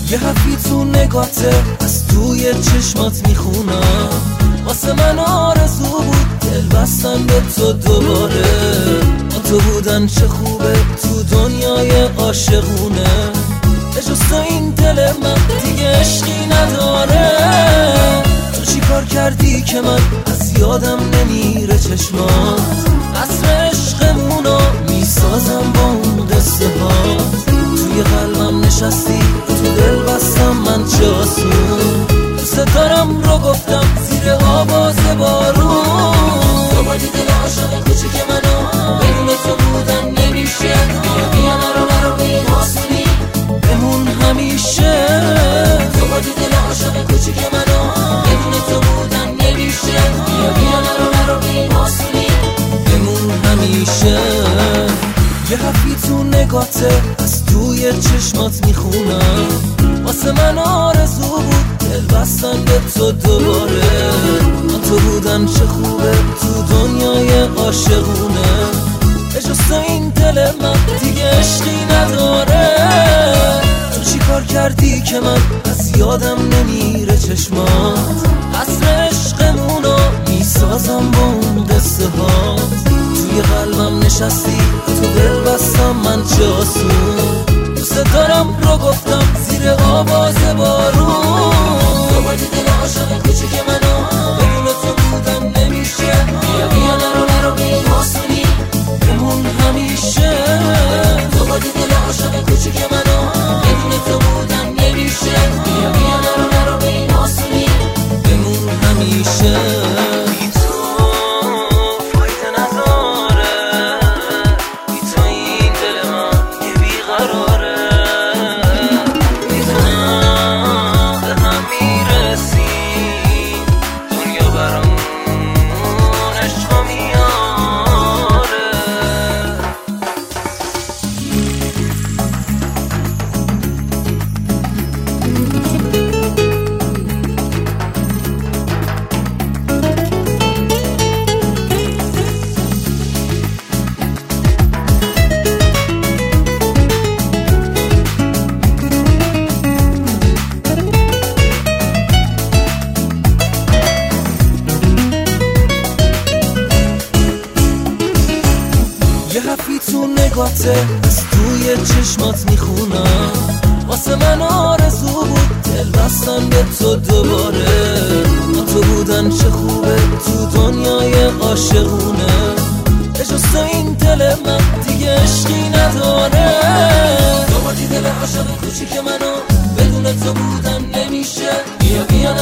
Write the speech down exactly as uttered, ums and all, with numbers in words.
یه حرفی تو نگاته از توی چشمات میخونم، واسه من آرزو بود دل بستن به تو دوباره. با تو بودن چه خوبه تو دنیای عاشقونه، جز این دل من دیگه عشقی نداره. تو چی کار کردی که من از یادم نمیره چشمات، عصر عشقمونو میسازم با اون قصه ها. توی قلبم نشستی تو دل بستم من چه آسون، دوست دارم رو گفتم زیر آواز بارون. تو با دل عاشق کوچیک منو بدون تو بودن نمیشه، بیا بیا نرو نرو به این آسونی بمون همیشه. تو با دل عاشق کوچیک منو بدون تو بودن نمیشه، بیا بیا نرو نرو به این آسونی بمون همیشه. یه حرفی تو نگاته از توی چشمات میخونم، واسه من آرزو بود دل بستن به تو دوباره. من تو بودن چه خوبه تو دنیای عاشقونه، جز این دل من دیگه عشقی نداره. تو چی کار کردی که من از یادم نمیره چشمات، عصر عشقمونو میسازم با اون قصه ها. توی قلبم نشستی تو دل بستم من چه آسون، دوست دارم رو گفتم زیر آواز بارون. تو با دل عاشق کوچیک منو بدون تو بودن نمیشه، بیا بیا نرو نرو به این آسونی بمون همیشه. تو با دل عاشق کوچیک منو بدون تو بودن نمیشه، بیا بیا نرو نرو به این آسونی بمون همیشه. یه حرفی تو نگاته از توی چشمات میخونم، واسه من آرزو بود دل بستن به تو دوباره. با تو بودن چه خوبه تو دنیای عاشقونه، جز این دل من دیگه عشقی نداره. تو با دل عاشق کوچیک منو بدون تو بودن نمیشه، بیا بیا